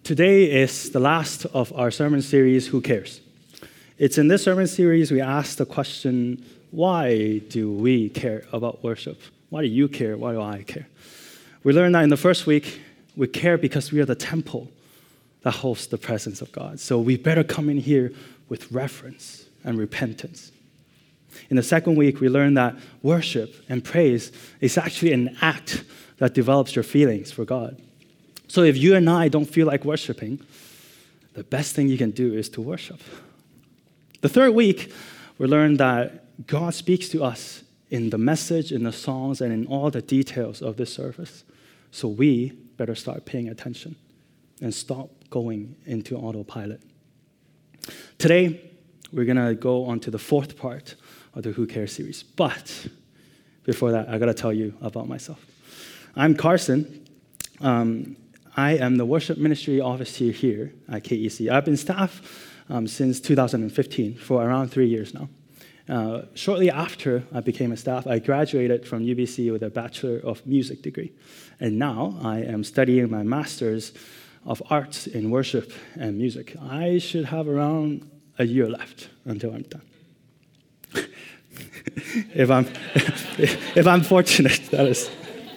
Today is the last of our sermon series, Who Cares? It's in this sermon series we ask the question, why do we care about worship? Why do you care? Why do I care? We learned that in the first week, we care because we are the temple that hosts the presence of God. So we better come in here with reverence and repentance. In the second week, we learned that worship and praise is actually an act that develops your feelings for God. So if you and I don't feel like worshiping, the best thing you can do is to worship. The third week, we learned that God speaks to us in the message, in the songs, and in all the details of this service. So we better start paying attention and stop going into autopilot. Today, we're going to go on to the fourth part of the Who Cares series. But before that, I got to tell you about myself. I'm Carson. I am the worship ministry officer here at KEC. I've been staff since 2015, for around 3 years now. Shortly after I became a staff, I graduated from UBC with a Bachelor of Music degree. And now I am studying my Master's of Arts in Worship and Music. I should have around a year left until I'm done. if I'm fortunate, that is.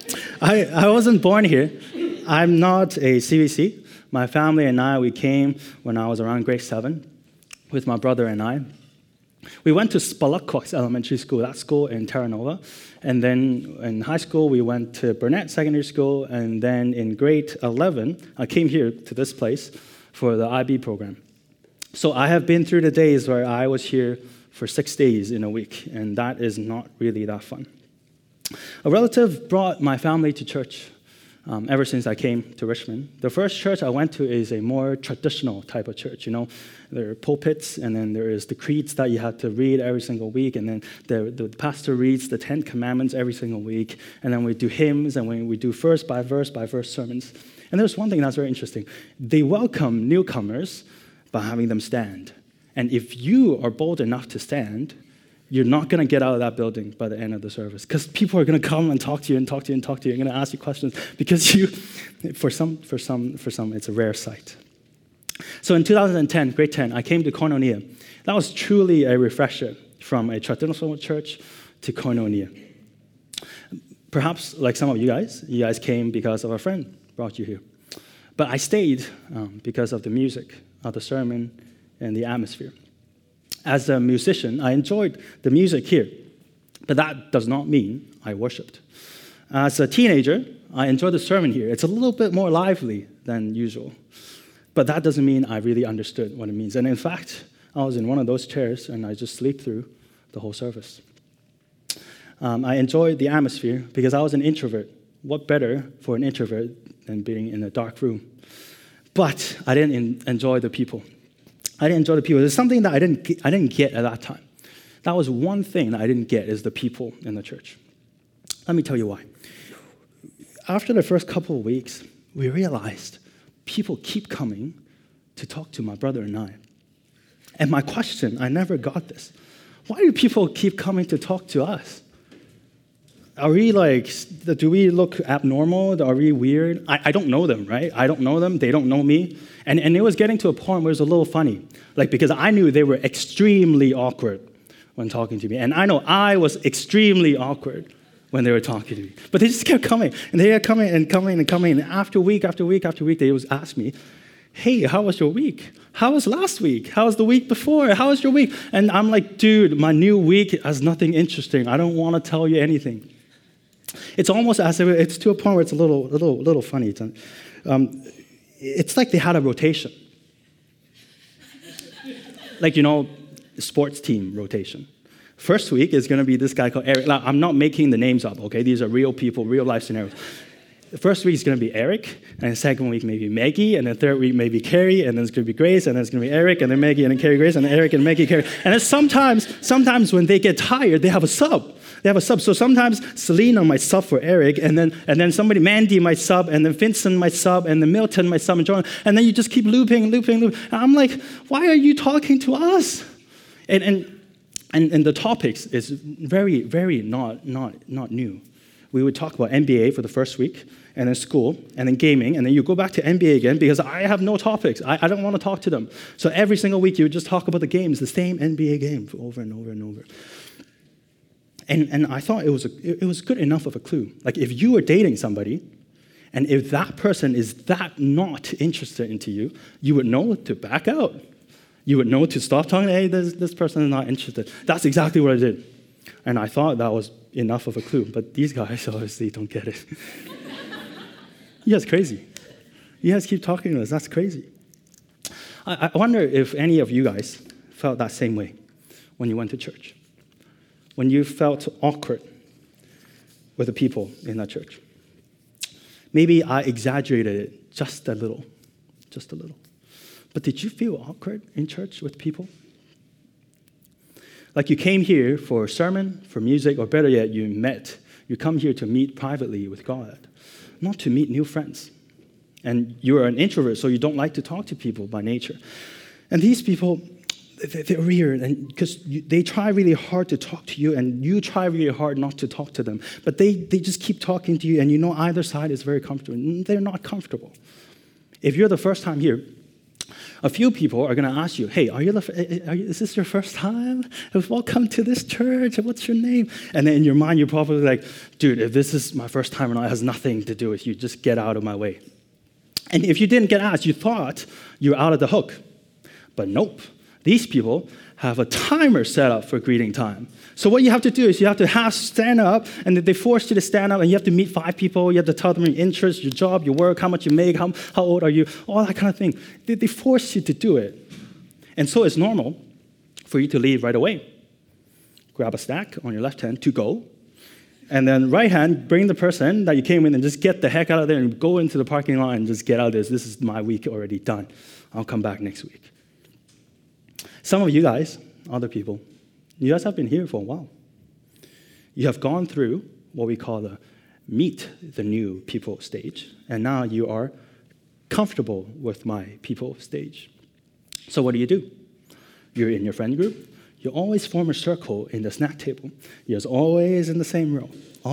I wasn't born here. I'm not a CVC. My family and I, we came when I was around grade 7 with my brother and I. We went to Spalacquox Elementary School, that school in Terra Nova. And then in high school, we went to Burnett Secondary School. And then in grade 11, I came here to this place for the IB program. So I have been through the days where I was here for 6 days in a week. And that is not really that fun. A relative brought my family to church ever since I came to Richmond. The first church I went to is a more traditional type of church. You know, there are pulpits, and then there is the creeds that you have to read every single week, and then the pastor reads the 10 Commandments every single week, and then we do hymns, and we do verse by verse sermons. And there's one thing that's very interesting. They welcome newcomers by having them stand. And if you are bold enough to stand, you're not going to get out of that building by the end of the service, because people are going to come and talk to you and talk to you and talk to you. They're going to ask you questions because for some, it's a rare sight. So in 2010, grade 10, I came to Koinonia. That was truly a refresher from a traditional church to Koinonia. Perhaps like some of you guys came because of a friend brought you here. But I stayed because of the music, of the sermon, and the atmosphere. As a musician, I enjoyed the music here, but that does not mean I worshiped. As a teenager, I enjoyed the sermon here. It's a little bit more lively than usual, but that doesn't mean I really understood what it means. And in fact, I was in one of those chairs, and I just slept through the whole service. I enjoyed the atmosphere because I was an introvert. What better for an introvert than being in a dark room? But I didn't enjoy the people. I didn't enjoy the people. There's something that I didn't get at that time. That was one thing that I didn't get, is the people in the church. Let me tell you why. After the first couple of weeks, we realized people keep coming to talk to my brother and I. And my question, I never got this. Why do people keep coming to talk to us? Are we do we look abnormal? Are we weird? I don't know them, right? I don't know them. They don't know me. And it was getting to a point where it was a little funny. Because I knew they were extremely awkward when talking to me. And I know I was extremely awkward when they were talking to me. But they just kept coming. And they kept coming and coming and coming. And after week after week after week, they would ask me, hey, how was your week? How was last week? How was the week before? How was your week? And I'm like, dude, my new week has nothing interesting. I don't want to tell you anything. It's almost as if it's to a point where it's a little funny. It's like they had a rotation. Sports team rotation. First week is going to be this guy called Eric. Now, I'm not making the names up, okay? These are real people, real life scenarios. The first week is going to be Eric, and the second week maybe Maggie, and the third week maybe Carrie, and then it's going to be Grace, and then it's going to be Eric, and then Maggie, and then Carrie, Grace, and then Eric, and Maggie, Carrie. And then sometimes when they get tired, they have a sub. So sometimes Selena might sub for Eric, and then somebody, Mandy might sub, and then Vincent might sub, and then Milton might sub, and John, and then you just keep looping. And I'm like, why are you talking to us? And the topics is very, very not new. we would talk about NBA for the first week, and then school, and then gaming, and then you go back to NBA again because I have no topics. I don't want to talk to them. So every single week you would just talk about the games, the same NBA game over and over and over. And I thought it was good enough of a clue. Like if you were dating somebody, and if that person is that not interested into you, you would know to back out. You would know to stop talking, hey, this person is not interested. That's exactly what I did. And I thought that was enough of a clue, but these guys obviously don't get it. You guys crazy. You guys keep talking to us, that's crazy. I wonder if any of you guys felt that same way when you went to church. When you felt awkward with the people in that church. Maybe I exaggerated it just a little. But did you feel awkward in church with people? Like you came here for a sermon, for music, or better yet, you come here to meet privately with God, not to meet new friends. And you're an introvert, so you don't like to talk to people by nature. And these people, they're weird, and because they try really hard to talk to you, and you try really hard not to talk to them. But they just keep talking to you, and you know either side is very comfortable. They're not comfortable. If you're the first time here, a few people are going to ask you, hey, is this your first time? Welcome to this church. What's your name? And then in your mind, you're probably like, dude, if this is my first time or not, it has nothing to do with you. Just get out of my way. And if you didn't get asked, you thought you were out of the hook. But nope. These people have a timer set up for greeting time. So what you have to do is you have to stand up, and they force you to stand up, and you have to meet 5 people. You have to tell them your interests, your job, your work, how much you make, how old are you, all that kind of thing. They force you to do it. And so it's normal for you to leave right away. Grab a snack on your left hand to go, and then right hand, bring the person that you came in and just get the heck out of there and go into the parking lot and just get out of this. This is my week already done. I'll come back next week. Some of you guys, other people, you guys have been here for a while. You have gone through what we call the meet the new people stage, and now you are comfortable with my people stage. So what do? You're in your friend group. You always form a circle in the snack table. You're always in the same row,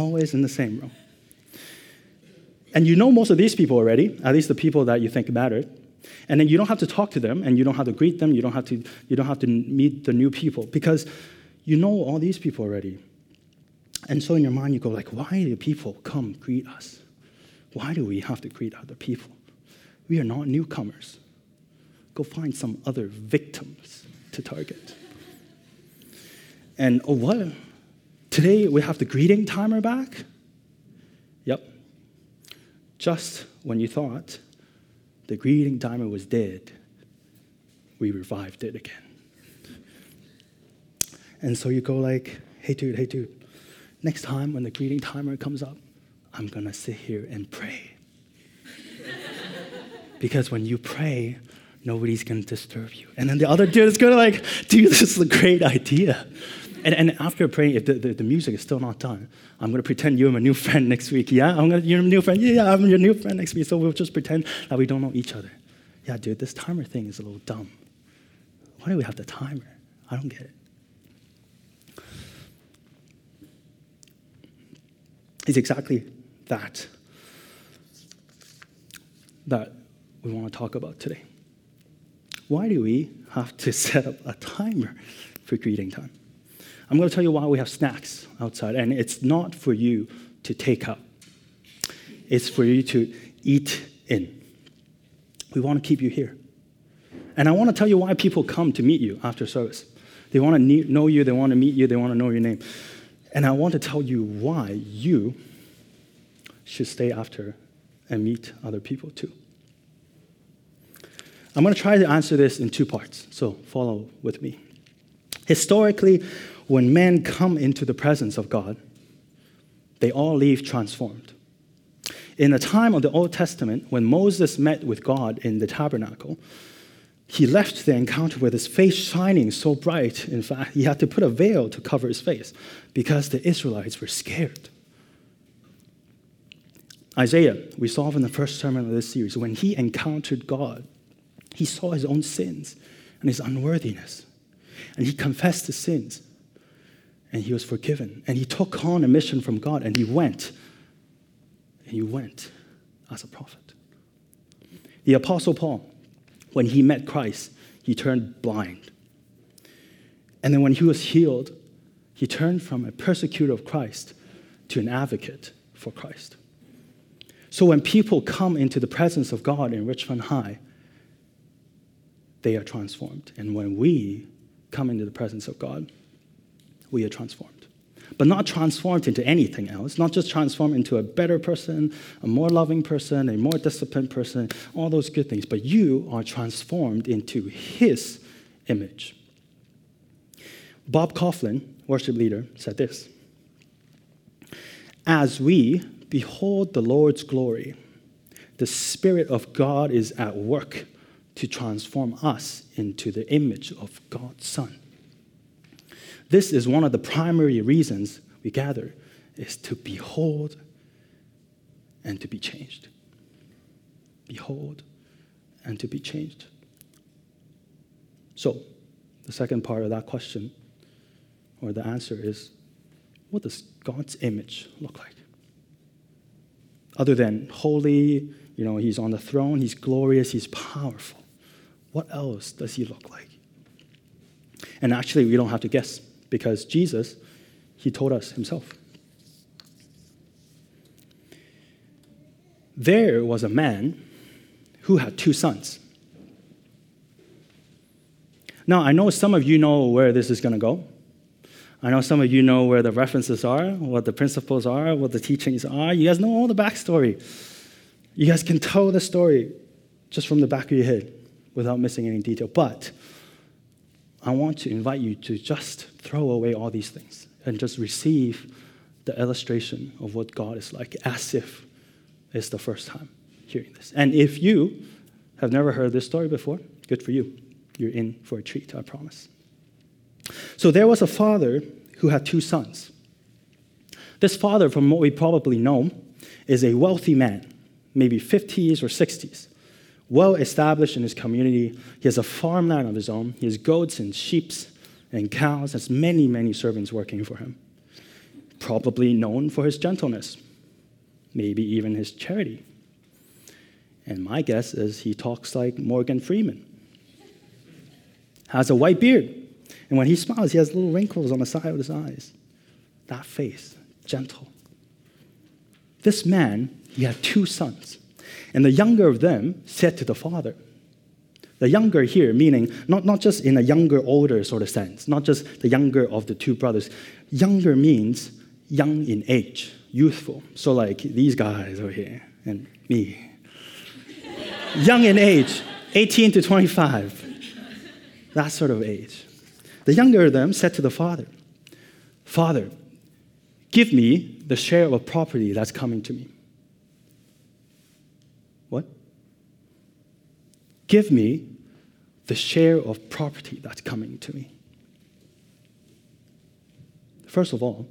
And you know most of these people already, at least the people that you think matter. And then you don't have to talk to them, and you don't have to greet them. You don't have to meet the new people because you know all these people already. And so in your mind, you go like, why do people come greet us? Why do we have to greet other people? We are not newcomers. Go find some other victims to target. And oh, what? Today we have the greeting timer back? Yep. Just when you thought the greeting timer was dead, we revived it again. And so you go like, hey dude, next time when the greeting timer comes up, I'm going to sit here and pray. Because when you pray, nobody's going to disturb you. And then the other dude is going to like, dude, this is a great idea. And after praying, if the music is still not done, I'm going to pretend you're my new friend next week. Yeah, you're my new friend. Yeah, I'm your new friend next week. So we'll just pretend that we don't know each other. Yeah, dude, this timer thing is a little dumb. Why do we have the timer? I don't get it. It's exactly that we want to talk about today. Why do we have to set up a timer for greeting time? I'm going to tell you why we have snacks outside, and it's not for you to take up. It's for you to eat in. We want to keep you here. And I want to tell you why people come to meet you after service. They want to know you, they want to meet you, they want to know your name. And I want to tell you why you should stay after and meet other people too. I'm going to try to answer this in 2 parts, so follow with me. Historically, when men come into the presence of God, they all leave transformed. In the time of the Old Testament, when Moses met with God in the tabernacle, he left the encounter with his face shining so bright. In fact, he had to put a veil to cover his face because the Israelites were scared. Isaiah, we saw in the first sermon of this series, when he encountered God, he saw his own sins and his unworthiness. And he confessed his sins. And he was forgiven. And he took on a mission from God. And he went and you went as a prophet. The Apostle Paul, when he met Christ, he turned blind. And then when he was healed, he turned from a persecutor of Christ to an advocate for Christ. So when people come into the presence of God in Richmond High, they are transformed. And when we come into the presence of God, we are transformed. But not transformed into anything else, not just transformed into a better person, a more loving person, a more disciplined person, all those good things, but you are transformed into his image. Bob Coughlin, worship leader, said this: as we behold the Lord's glory, the Spirit of God is at work to transform us into the image of God's Son. This is one of the primary reasons we gather, is to behold and to be changed. Behold and to be changed. So, the second part of that question, or the answer is, what does God's image look like? Other than holy, he's on the throne, he's glorious, he's powerful. What else does he look like? And actually, we don't have to guess, because Jesus, he told us himself. There was a man who had 2 sons. Now, I know some of you know where this is going to go. I know some of you know where the references are, what the principles are, what the teachings are. You guys know all the backstory. You guys can tell the story just from the back of your head without missing any detail. But I want to invite you to just throw away all these things and just receive the illustration of what God is like, as if it's the first time hearing this. And if you have never heard this story before, good for you. You're in for a treat, I promise. So there was a father who had 2 sons. This father, from what we probably know, is a wealthy man, maybe 50s or 60s, well established in his community. He has a farmland of his own. He has goats and sheep and cows. Has many, many servants working for him. Probably known for his gentleness, maybe even his charity. And my guess is he talks like Morgan Freeman. Has a white beard. And when he smiles, he has little wrinkles on the side of his eyes. That face, gentle. This man, he had 2 sons. And the younger of them said to the father, the younger here meaning not just in a younger, older sort of sense, not just the younger of the 2 brothers. Younger means young in age, youthful. So like these guys over here and me. Young in age, 18 to 25. That sort of age. The younger of them said to the father, Father, give me the share of a property that's coming to me. What? Give me the share of property that's coming to me. First of all,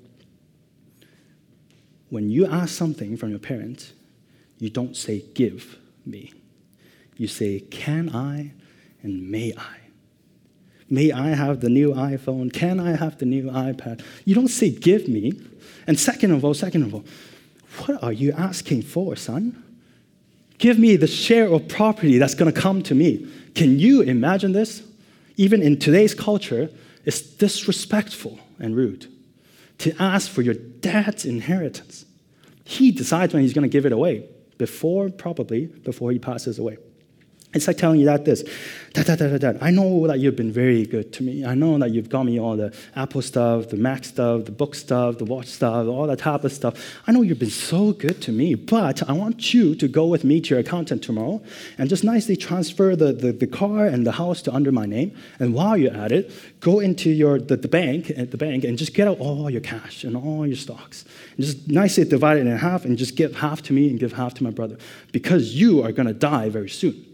when you ask something from your parents, you don't say, give me. You say, can I and may I? May I have the new iPhone? Can I have the new iPad? You don't say, give me. And second of all, what are you asking for, son? Give me the share of property that's going to come to me. Can you imagine this? Even in today's culture, it's disrespectful and rude to ask for your dad's inheritance. He decides when he's going to give it away, probably before he passes away. It's like telling you Dad, I know that you've been very good to me. I know that you've got me all the Apple stuff, the Mac stuff, the book stuff, the watch stuff, all that tablet stuff. I know you've been so good to me, but I want you to go with me to your accountant tomorrow and just nicely transfer the car and the house to under my name. And while you're at it, go into the bank and just get out all your cash and all your stocks. And just nicely divide it in half and just give half to me and give half to my brother, because you are going to die very soon.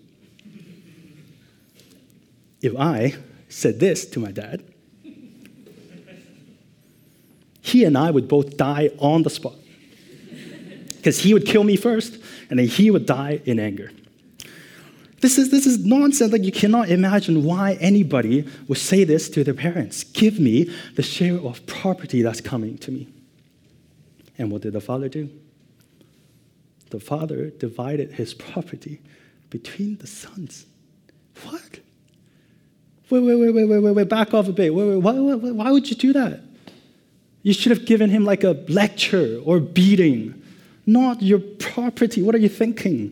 If I said this to my dad, he and I would both die on the spot. Because he would kill me first, and then he would die in anger. This is nonsense. Like, you cannot imagine why anybody would say this to their parents. Give me the share of property that's coming to me. And what did the father do? the father divided his property between the sons. What? Wait, back off a bit. Why would you do that? You should have given him like a lecture or beating, not your property. What are you thinking?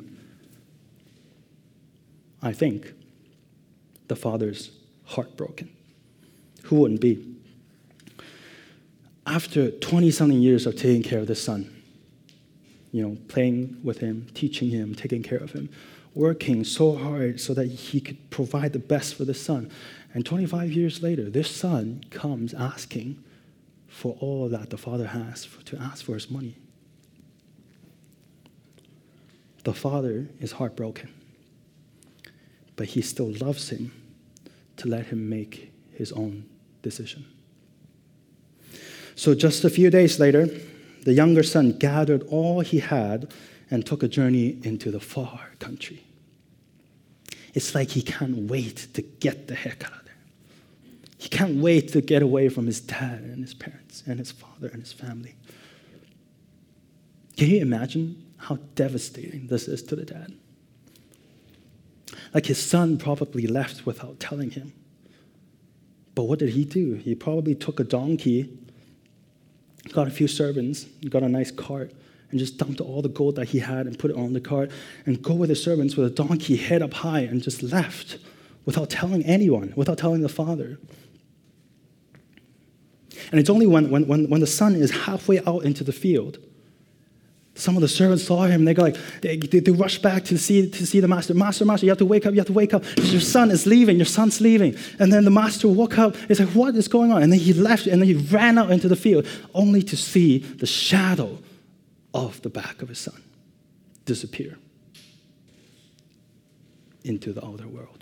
I think the father's heartbroken. Who wouldn't be? After 20-something years of taking care of the son, playing with him, teaching him, taking care of him, working so hard so that he could provide the best for the son. And 25 years later, this son comes asking for all that the father has, to ask for his money. The father is heartbroken, but he still loves him to let him make his own decision. So just a few days later, the younger son gathered all he had and took a journey into the far country. It's like he can't wait to get the heck out of there. He can't wait to get away from his dad and his parents and his father and his family. Can you imagine how devastating this is to the dad? Like his son probably left without telling him. But what did he do? He probably took a donkey, got a few servants, got a nice cart, and just dumped all the gold that he had and put it on the cart and go with the servants with a donkey head up high and just left without telling anyone, without telling the father. And it's only when the son is halfway out into the field, some of the servants saw him, and they rush back to see the master. Master, you have to wake up, your son is leaving, your son's leaving. And then the master woke up, he's like, what is going on? And then he left, and then he ran out into the field, only to see the shadow of the back of his son disappear into the outer world.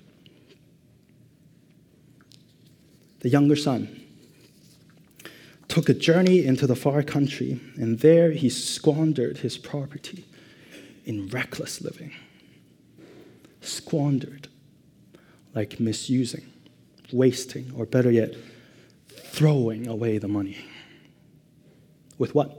The younger son took a journey into the far country, and there he squandered his property in reckless living. Squandered, like misusing, wasting, or better yet, throwing away the money. With what?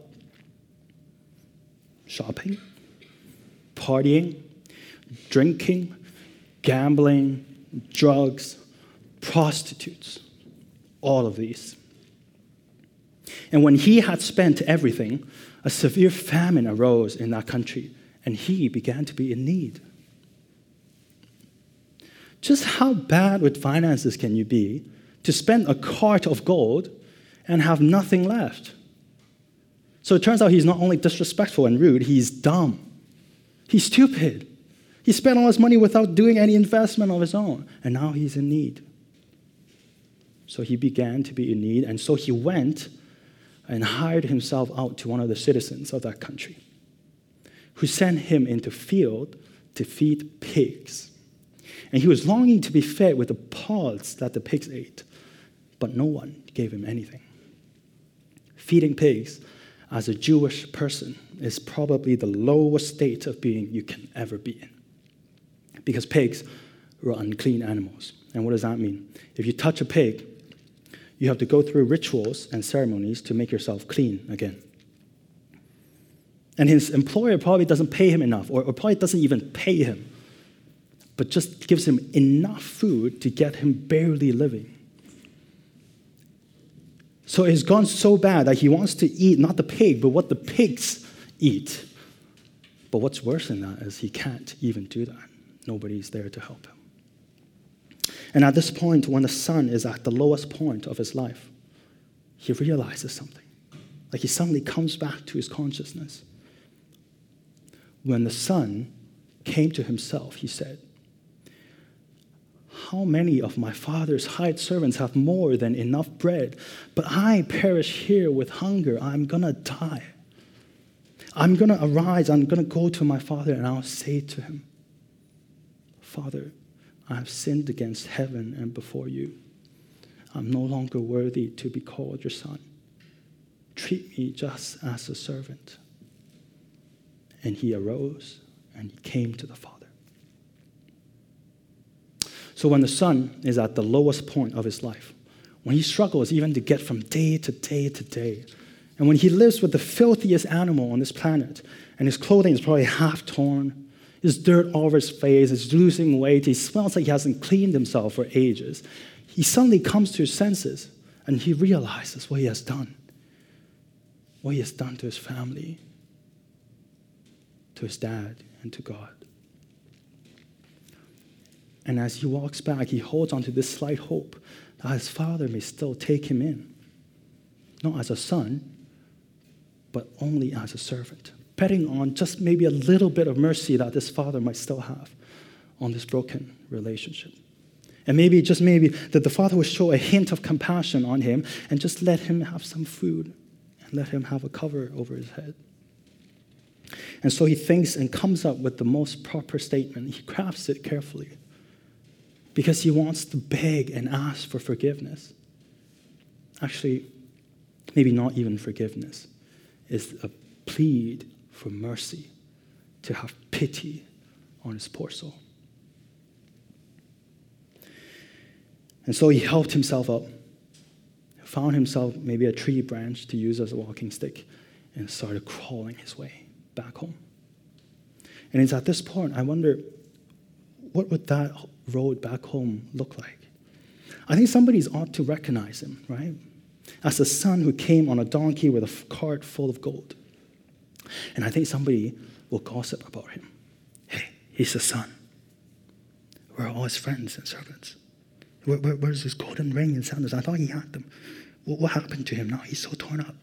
Shopping, partying, drinking, gambling, drugs, prostitutes, all of these. And when he had spent everything, a severe famine arose in that country, and he began to be in need. Just how bad with finances can you be to spend a cart of gold and have nothing left? So it turns out he's not only disrespectful and rude, he's dumb. He's stupid. He spent all his money without doing any investment of his own, and now he's in need. So he began to be in need, and so he went and hired himself out to one of the citizens of that country, who sent him into field to feed pigs. And he was longing to be fed with the pods that the pigs ate, but no one gave him anything. Feeding pigs as a Jewish person is probably the lowest state of being you can ever be in, because pigs were unclean animals. And what does that mean? If you touch a pig, you have to go through rituals and ceremonies to make yourself clean again. And his employer probably doesn't pay him enough, or probably doesn't even pay him, but just gives him enough food to get him barely living. So it's gone so bad that he wants to eat not the pig, but what the pigs eat. But what's worse than that is he can't even do that. Nobody's there to help him. And at this point, when the son is at the lowest point of his life, he realizes something. Like he suddenly comes back to his consciousness. When the son came to himself, he said, "How many of my father's hired servants have more than enough bread, but I perish here with hunger. I'm going to die. I'm going to arise. I'm going to go to my father, and I'll say to him, 'Father, I have sinned against heaven and before you. I'm no longer worthy to be called your son. Treat me just as a servant.' And he arose and he came to the father." So when the son is at the lowest point of his life, when he struggles even to get from day to day to day, And when he lives with the filthiest animal on this planet, and his clothing is probably half torn, there's dirt all over his face, he's losing weight, he smells like he hasn't cleaned himself for ages, he suddenly comes to his senses and he realizes what he has done. What he has done to his family, to his dad, and to God. And as he walks back, he holds on to this slight hope that his father may still take him in, not as a son, but only as a servant, betting on just maybe a little bit of mercy that this father might still have on this broken relationship. And maybe, just maybe, that the father would show a hint of compassion on him and just let him have some food and let him have a cover over his head. And so he thinks and comes up with the most proper statement. He crafts it carefully because he wants to beg and ask for forgiveness. Actually, maybe not even forgiveness. It's a plead for mercy, to have pity on his poor soul. And so he helped himself up, found himself maybe a tree branch to use as a walking stick, and started crawling his way back home. And it's at this point, I wonder, what would that road back home look like? I think somebody's ought to recognize him, right? As the son who came on a donkey with a cart full of gold. And I think somebody will gossip about him. Hey, he's the son. We're all his friends and servants. Where's his golden ring and sandals? I thought he had them. What happened to him now? He's so torn up.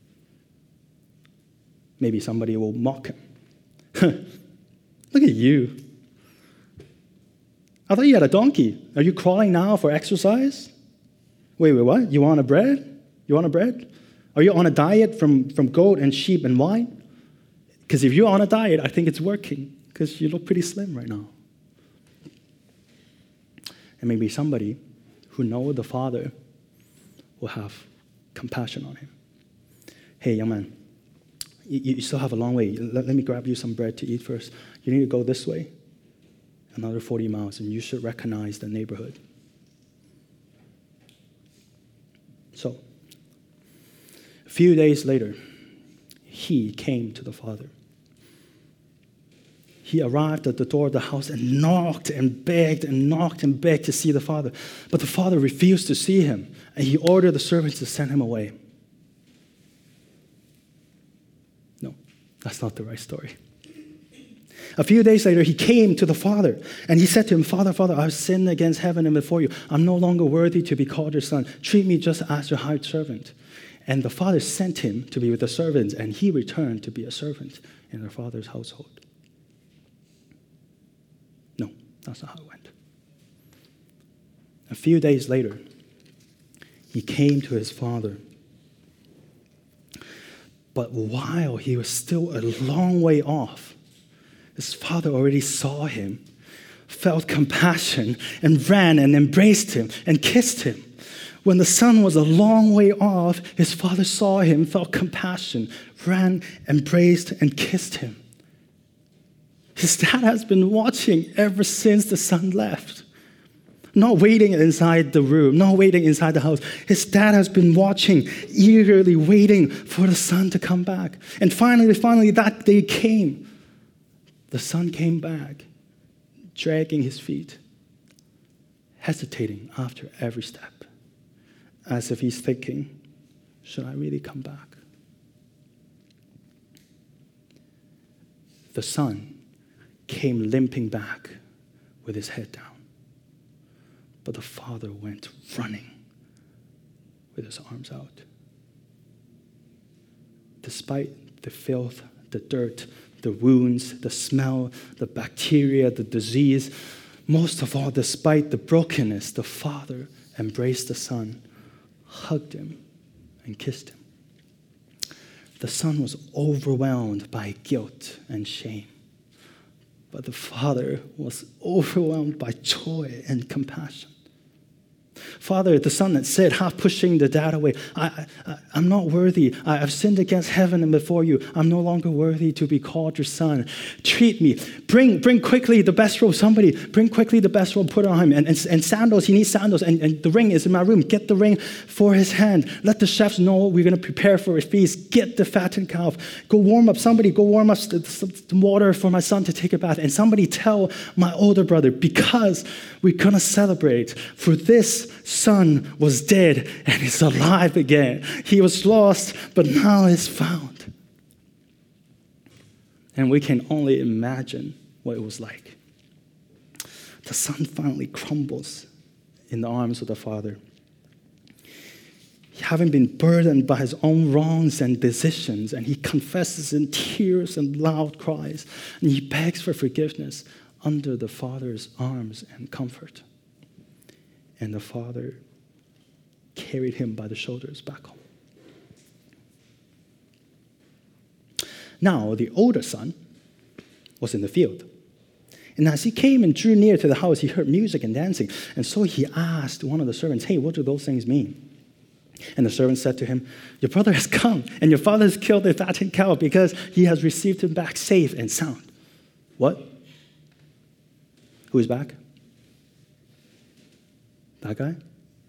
Maybe somebody will mock him. Look at you. I thought you had a donkey. Are you crawling now for exercise? Wait, what? You want a bread? You want a bread? Are you on a diet from goat and sheep and wine? Because if you're on a diet, I think it's working because you look pretty slim right now. And maybe somebody who knows the Father will have compassion on him. Hey, young man, you still have a long way. Let me grab you some bread to eat first. You need to go this way, another 40 miles, and you should recognize the neighborhood. So, a few days later, he came to the Father. He arrived at the door of the house and knocked and begged to see the Father. But the Father refused to see him, and he ordered the servants to send him away. No, that's not the right story. A few days later, he came to the Father, and he said to him, Father, I've sinned against heaven and before you. I'm no longer worthy to be called your son. Treat me just as your hired servant. And the Father sent him to be with the servants, and he returned to be a servant in their father's household. No, that's not how it went. A few days later, he came to his father. But while he was still a long way off, his father already saw him, felt compassion, and ran and embraced him and kissed him. When the son was a long way off, his father saw him, felt compassion, ran, embraced, and kissed him. His dad has been watching ever since the son left. Not waiting inside the room, not waiting inside the house. His dad has been watching, eagerly waiting for the son to come back. And finally, that day came. The son came back, dragging his feet, hesitating after every step, as if he's thinking, should I really come back? The son came limping back with his head down. But the father went running with his arms out. Despite the filth, the dirt, the wounds, the smell, the bacteria, the disease, most of all, despite the brokenness, the father embraced the son, hugged him, and kissed him. The son was overwhelmed by guilt and shame. But the father was overwhelmed by joy and compassion. Father, the son that said, half pushing the dad away, I'm not worthy. I've sinned against heaven and before you. I'm no longer worthy to be called your son. Treat me. Bring quickly the best robe. Somebody, bring quickly the best robe, put it on him. And sandals, he needs sandals. And the ring is in my room. Get the ring for his hand. Let the chefs know we're going to prepare for a feast. Get the fattened calf. Go warm up. Somebody, go warm up the water for my son to take a bath. And somebody tell my older brother, because we're going to celebrate. For this son was dead and is alive again. He was lost, but now is found. And we can only imagine what it was like. The son finally crumbles in the arms of the father. Having been burdened by his own wrongs and decisions, and he confesses in tears and loud cries, and he begs for forgiveness under the father's arms and comfort. And the father carried him by the shoulders back home. Now, the older son was in the field. And as he came and drew near to the house, he heard music and dancing. And so he asked one of the servants, hey, what do those things mean? And the servant said to him, your brother has come, and your father has killed the fattened cow because he has received him back safe and sound. What? Who is back? That guy?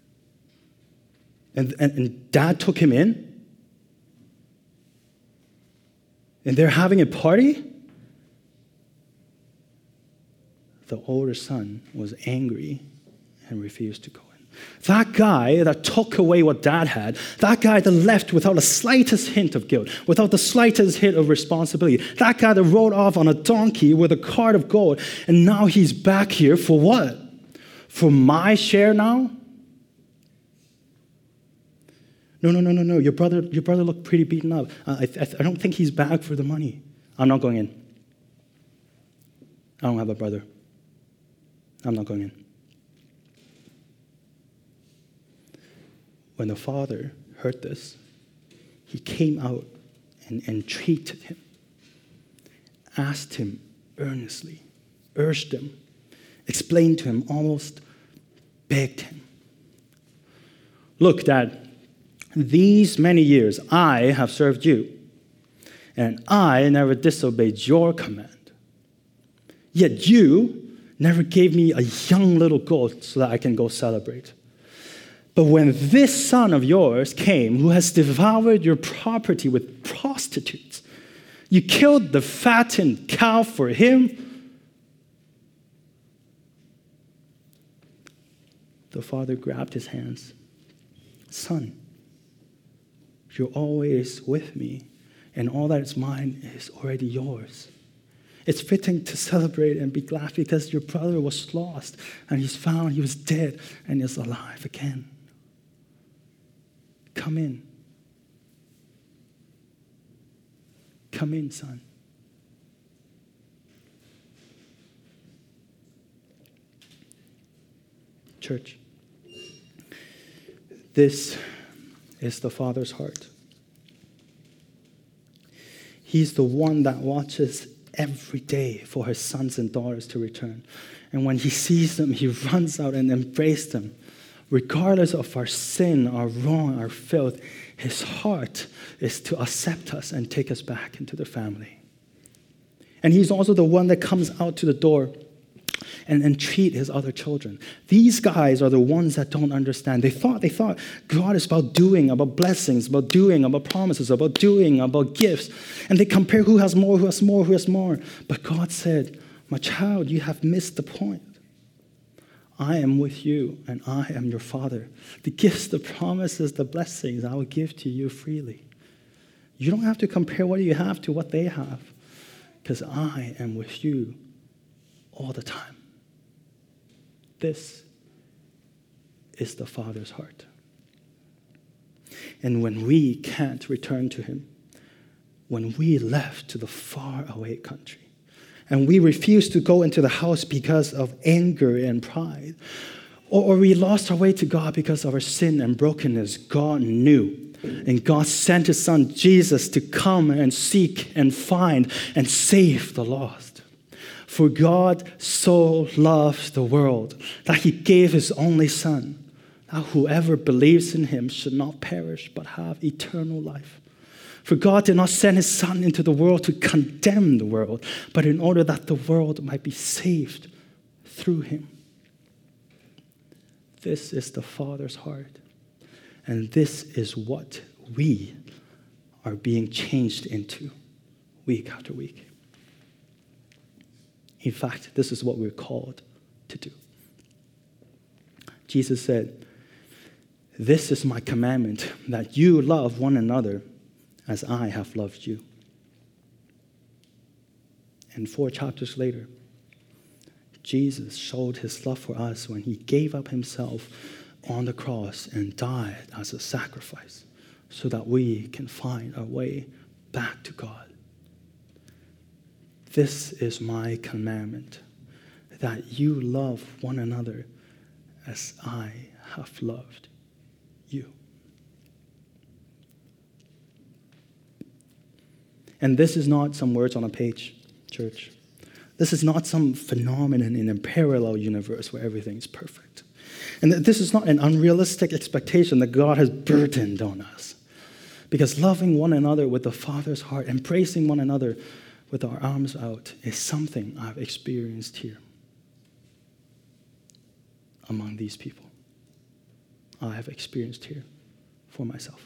And dad took him in? And they're having a party? The older son was angry and refused to go in. That guy that took away what dad had, that guy that left without the slightest hint of guilt, without the slightest hint of responsibility, that guy that rode off on a donkey with a cart of gold, and now he's back here for what? For my share now? No. Your brother looked pretty beaten up. I don't think he's back for the money. I'm not going in. I don't have a brother. I'm not going in. When the father heard this, he came out and entreated him, asked him earnestly, urged him, explained to him, almost begged him. Look, Dad, these many years I have served you, and I never disobeyed your command. Yet you never gave me a young little goat so that I can go celebrate. But when this son of yours came, who has devoured your property with prostitutes, you killed the fattened cow for him. The father grabbed his hands. Son, you're always with me, and all that is mine is already yours. It's fitting to celebrate and be glad because your brother was lost, and he's found, he was dead, and is alive again. Come in. Come in, son. Church, this is the Father's heart. He's the one that watches every day for his sons and daughters to return. And when he sees them, he runs out and embraces them. Regardless of our sin, our wrong, our filth, his heart is to accept us and take us back into the family. And he's also the one that comes out to the door and treat his other children. These guys are the ones that don't understand. They thought God is about doing, about blessings, about doing, about promises, about doing, about gifts. And they compare who has more, who has more, who has more. But God said, my child, you have missed the point. I am with you, and I am your Father. The gifts, the promises, the blessings, I will give to you freely. You don't have to compare what you have to what they have, because I am with you all the time. This is the Father's heart. And when we can't return to him, when we left to the faraway country, and we refused to go into the house because of anger and pride, or we lost our way to God because of our sin and brokenness, God knew. And God sent his son, Jesus, to come and seek and find and save the lost. For God so loved the world that he gave his only son, that whoever believes in him should not perish but have eternal life. For God did not send his Son into the world to condemn the world, but in order that the world might be saved through him. This is the Father's heart, and this is what we are being changed into week after week. In fact, this is what we're called to do. Jesus said, "This is my commandment, that you love one another as I have loved you." And 4 chapters later, Jesus showed his love for us when he gave up himself on the cross and died as a sacrifice so that we can find our way back to God. This is my commandment, that you love one another as I have loved you. And this is not some words on a page, church. This is not some phenomenon in a parallel universe where everything is perfect. And this is not an unrealistic expectation that God has burdened on us. Because loving one another with the Father's heart, embracing one another with our arms out, is something I've experienced here among these people. I have experienced here for myself.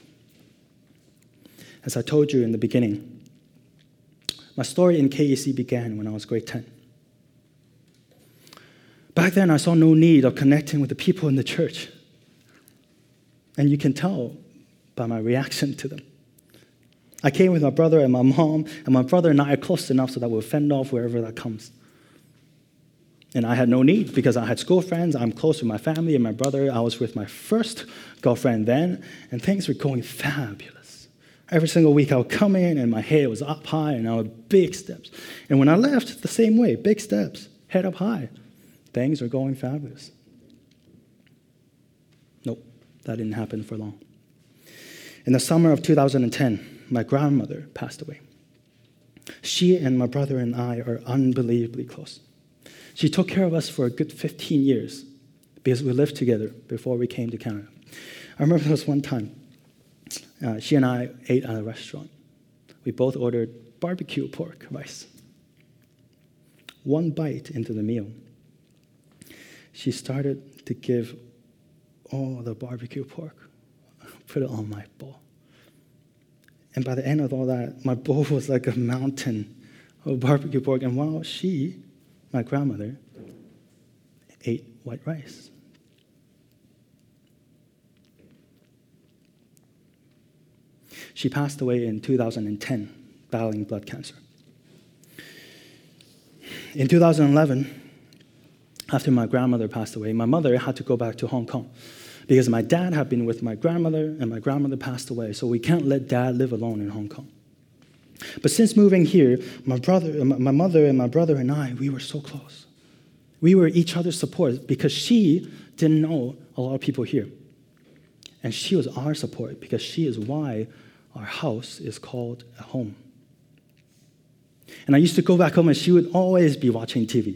As I told you in the beginning, my story in KEC began when I was grade 10. Back then, I saw no need of connecting with the people in the church. And you can tell by my reaction to them. I came with my brother and my mom, and my brother and I are close enough so that we'll fend off wherever that comes. And I had no need because I had school friends. I'm close with my family and my brother. I was with my first girlfriend then, and things were going fabulous. Every single week I would come in and my head was up high and I would big steps. And when I left, the same way, big steps, head up high. Things are going fabulous. Nope, that didn't happen for long. In the summer of 2010, my grandmother passed away. She and my brother and I are unbelievably close. She took care of us for a good 15 years because we lived together before we came to Canada. I remember there was one time, she and I ate at a restaurant. We both ordered barbecue pork rice. One bite into the meal, she started to give all the barbecue pork, put it on my bowl. And by the end of all that, my bowl was like a mountain of barbecue pork. And while she, my grandmother, ate white rice. She passed away in 2010, battling blood cancer. In 2011, after my grandmother passed away, my mother had to go back to Hong Kong because my dad had been with my grandmother and my grandmother passed away, so we can't let dad live alone in Hong Kong. But since moving here, my mother and my brother and I, we were so close. We were each other's support because she didn't know a lot of people here. And she was our support because she is why our house is called a home. And I used to go back home and she would always be watching TV,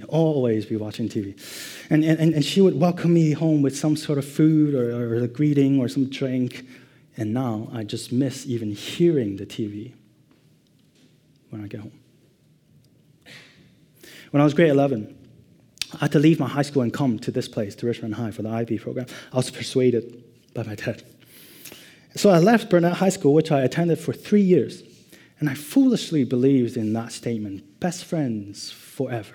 And she would welcome me home with some sort of food or a greeting or some drink. And now I just miss even hearing the TV when I get home. When I was grade 11, I had to leave my high school and come to this place, to Richmond High, for the IB program. I was persuaded by my dad. So I left Burnett High School, which I attended for 3 years. And I foolishly believed in that statement, best friends forever,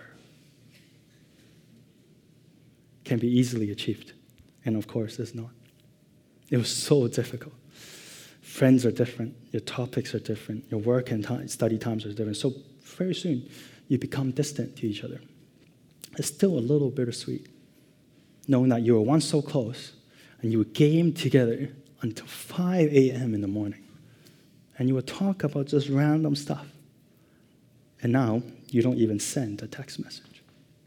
can be easily achieved. And of course, it's not. It was so difficult. Friends are different. Your topics are different. Your work and study times are different. So very soon, you become distant to each other. It's still a little bittersweet, knowing that you were once so close, and you would game together until 5 a.m. in the morning. And you would talk about just random stuff. And now, you don't even send a text message.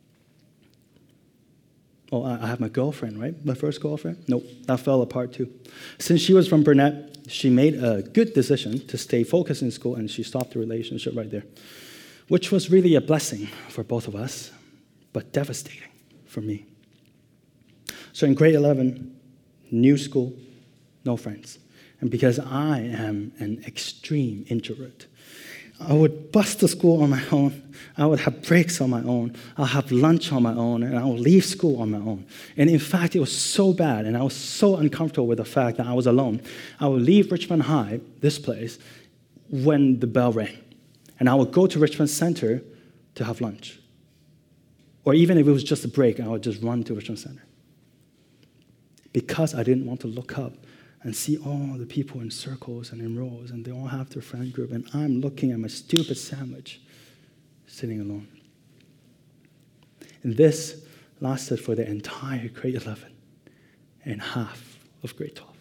Oh, I have my girlfriend, right? My first girlfriend? Nope, that fell apart too. Since she was from Burnett, she made a good decision to stay focused in school, and she stopped the relationship right there, which was really a blessing for both of us, but devastating for me. So in grade 11, new school, no friends. And because I am an extreme introvert, I would bust the school on my own. I would have breaks on my own. I'll have lunch on my own, and I will leave school on my own. And in fact, it was so bad, and I was so uncomfortable with the fact that I was alone. I would leave Richmond High, this place, when the bell rang. And I would go to Richmond Center to have lunch. Or even if it was just a break, I would just run to Richmond Center. Because I didn't want to look up and see all the people in circles and in rows, and they all have their friend group, and I'm looking at my stupid sandwich, sitting alone. And this lasted for the entire grade 11 and half of grade 12.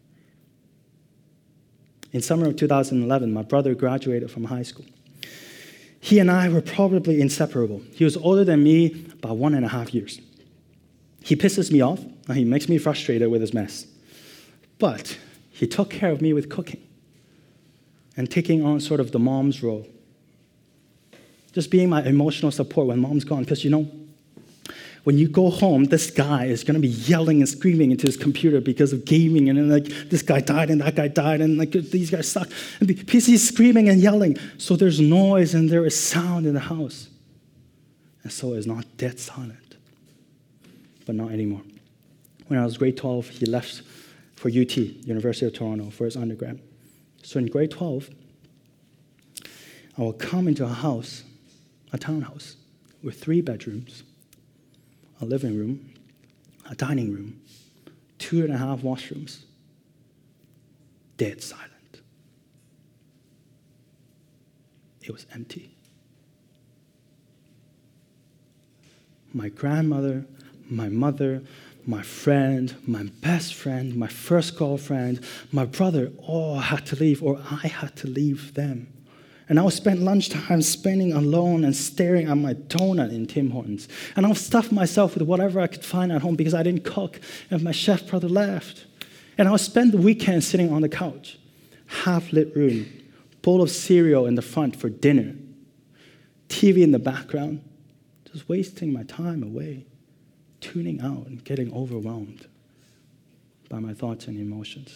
In summer of 2011, my brother graduated from high school. He and I were probably inseparable. He was older than me by 1.5 years. He pisses me off, and he makes me frustrated with his mess. But he took care of me with cooking and taking on sort of the mom's role. Just being my emotional support when mom's gone. Because, when you go home, this guy is going to be yelling and screaming into his computer because of gaming. And then, this guy died and that guy died and these guys suck. And because he's screaming and yelling, so there's noise and there is sound in the house. And so it's not dead silent. But not anymore. When I was grade 12, he left for UT, University of Toronto, for his undergrad. So in grade 12, I will come into a house, a townhouse, with 3 bedrooms, a living room, a dining room, 2.5 washrooms, dead silent. It was empty. My grandmother, my mother, my friend, my best friend, my first girlfriend, my brother all had to leave, or I had to leave them. And I would spend lunchtime spending alone and staring at my donut in Tim Hortons. And I would stuff myself with whatever I could find at home because I didn't cook and my chef brother left. And I would spend the weekend sitting on the couch, half-lit room, bowl of cereal in the front for dinner, TV in the background, just wasting my time away, tuning out and getting overwhelmed by my thoughts and emotions.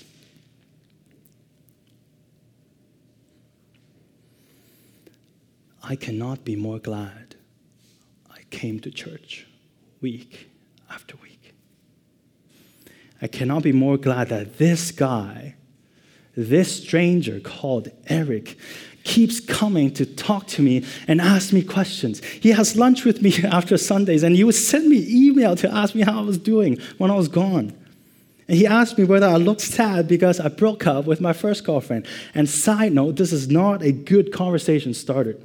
I cannot be more glad I came to church week after week. I cannot be more glad that this guy, this stranger called Eric, keeps coming to talk to me and ask me questions. He has lunch with me after Sundays, and he would send me email to ask me how I was doing when I was gone. And he asked me whether I looked sad because I broke up with my first girlfriend. And side note, this is not a good conversation starter.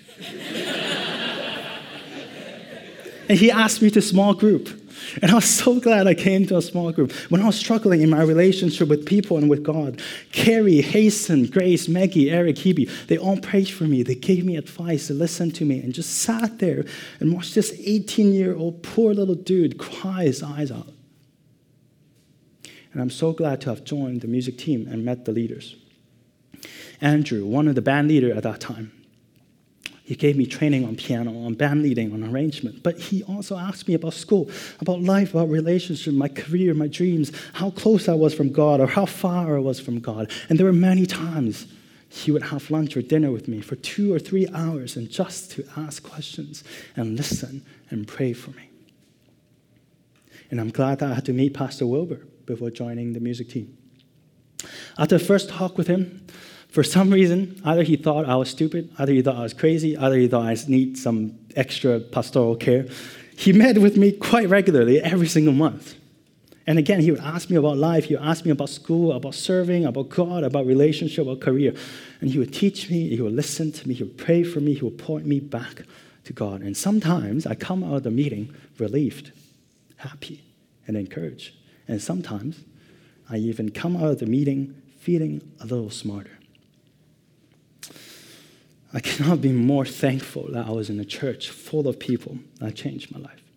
And he asked me to small group. And I was so glad I came to a small group. When I was struggling in my relationship with people and with God, Carrie, Hasten, Grace, Maggie, Eric, Hebe, they all prayed for me. They gave me advice. They listened to me and just sat there and watched this 18-year-old poor little dude cry his eyes out. And I'm so glad to have joined the music team and met the leaders. Andrew, one of the band leaders at that time, he gave me training on piano, on band leading, on arrangement. But he also asked me about school, about life, about relationship, my career, my dreams, how close I was from God or how far I was from God. And there were many times he would have lunch or dinner with me for 2 or 3 hours and just to ask questions and listen and pray for me. And I'm glad that I had to meet Pastor Wilbur before joining the music team. After the first talk with him, for some reason, either he thought I was stupid, either he thought I was crazy, either he thought I need some extra pastoral care. He met with me quite regularly every single month. And again, he would ask me about life, he would ask me about school, about serving, about God, about relationship, about career. And he would teach me, he would listen to me, he would pray for me, he would point me back to God. And sometimes I come out of the meeting relieved, happy, and encouraged. And sometimes I even come out of the meeting feeling a little smarter. I cannot be more thankful that I was in a church full of people that changed my life.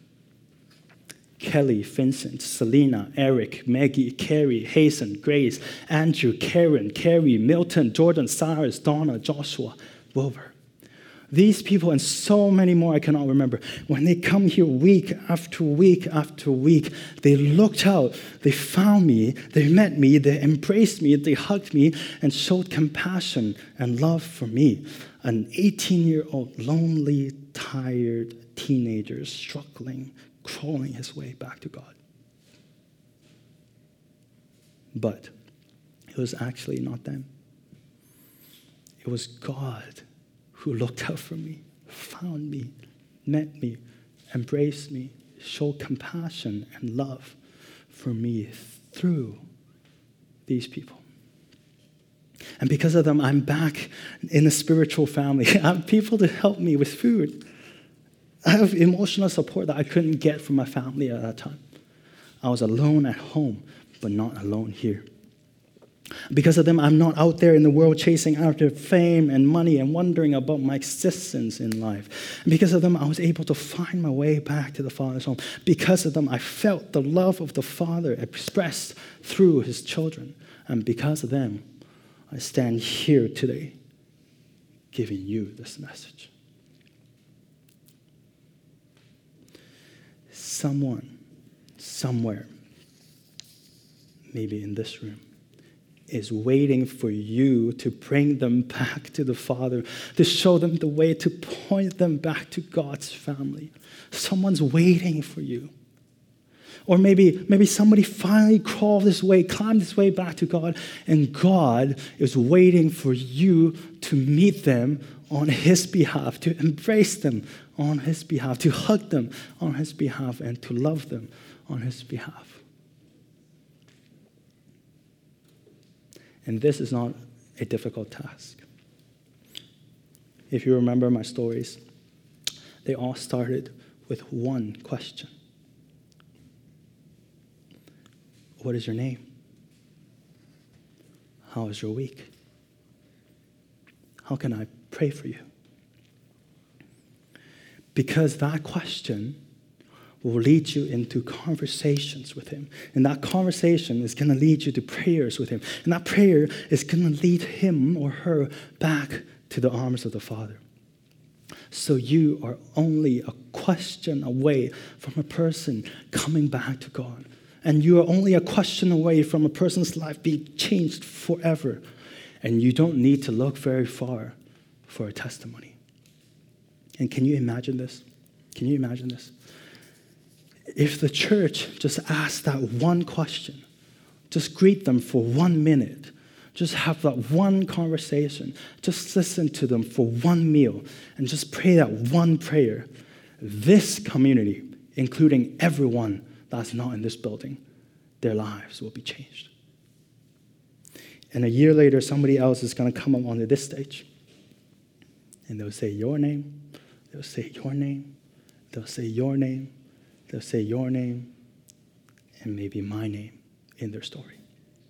Kelly, Vincent, Selena, Eric, Maggie, Carrie, Hazen, Grace, Andrew, Karen, Carrie, Milton, Jordan, Cyrus, Donna, Joshua, Wilbur. These people and so many more I cannot remember, when they come here week after week after week, they looked out, they found me, they met me, they embraced me, they hugged me, and showed compassion and love for me. An 18-year-old, lonely, tired teenager struggling, crawling his way back to God. But it was actually not them. It was God who looked out for me, found me, met me, embraced me, showed compassion and love for me through these people. And because of them, I'm back in a spiritual family. I have people to help me with food. I have emotional support that I couldn't get from my family at that time. I was alone at home, but not alone here. Because of them, I'm not out there in the world chasing after fame and money and wondering about my existence in life. And because of them, I was able to find my way back to the Father's home. Because of them, I felt the love of the Father expressed through his children. And because of them, I stand here today giving you this message. Someone, somewhere, maybe in this room, is waiting for you to bring them back to the Father, to show them the way, to point them back to God's family. Someone's waiting for you. Or maybe somebody finally climbed this way back to God, and God is waiting for you to meet them on his behalf, to embrace them on his behalf, to hug them on his behalf, and to love them on his behalf. And this is not a difficult task. If you remember my stories, they all started with one question. What is your name? How is your week? How can I pray for you? Because that question will lead you into conversations with him. And that conversation is going to lead you to prayers with him. And that prayer is going to lead him or her back to the arms of the Father. So you are only a question away from a person coming back to God. And you are only a question away from a person's life being changed forever. And you don't need to look very far for a testimony. And can you imagine this? Can you imagine this? If the church just asked that one question, just greet them for 1 minute, just have that one conversation, just listen to them for one meal, and just pray that one prayer, this community, including everyone that's not in this building, their lives will be changed. And a year later, somebody else is going to come up onto this stage, and they'll say your name, they'll say your name, they'll say your name, they'll say your name, and maybe my name in their story.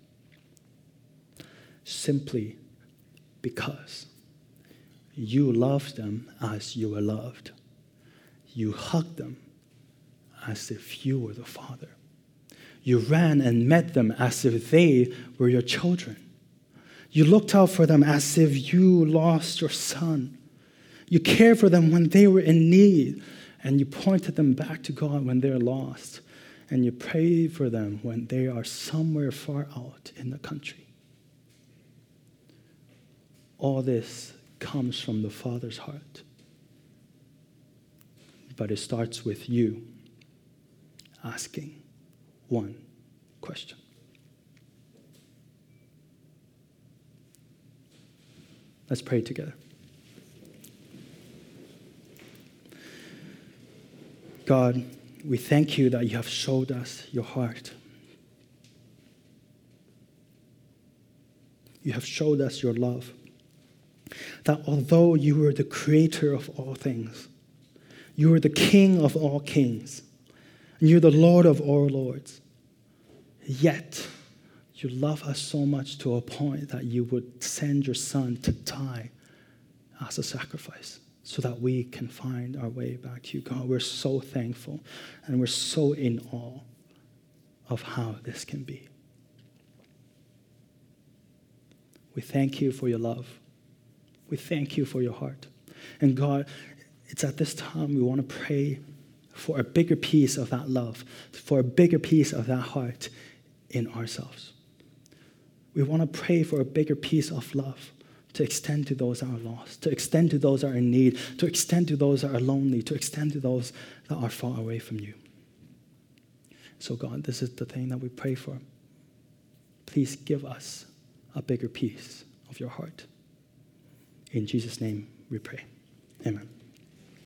Simply because you loved them as you were loved. You hugged them as if you were the Father. You ran and met them as if they were your children. You looked out for them as if you lost your son. You cared for them when they were in need. And you pointed them back to God when they're lost. And you pray for them when they are somewhere far out in the country. All this comes from the Father's heart. But it starts with you asking one question. Let's pray together. God, we thank you that you have showed us your heart. You have showed us your love. That although you were the creator of all things, you are the King of all kings, and you're the Lord of all lords, yet you love us so much to a point that you would send your Son to die as a sacrifice, so that we can find our way back to you, God. We're so thankful, and we're so in awe of how this can be. We thank you for your love. We thank you for your heart. And God, it's at this time we want to pray for a bigger piece of that love, for a bigger piece of that heart in ourselves. We want to pray for a bigger piece of love to extend to those that are lost, to extend to those that are in need, to extend to those that are lonely, to extend to those that are far away from you. So God, this is the thing that we pray for. Please give us a bigger piece of your heart. In Jesus' name we pray. Amen.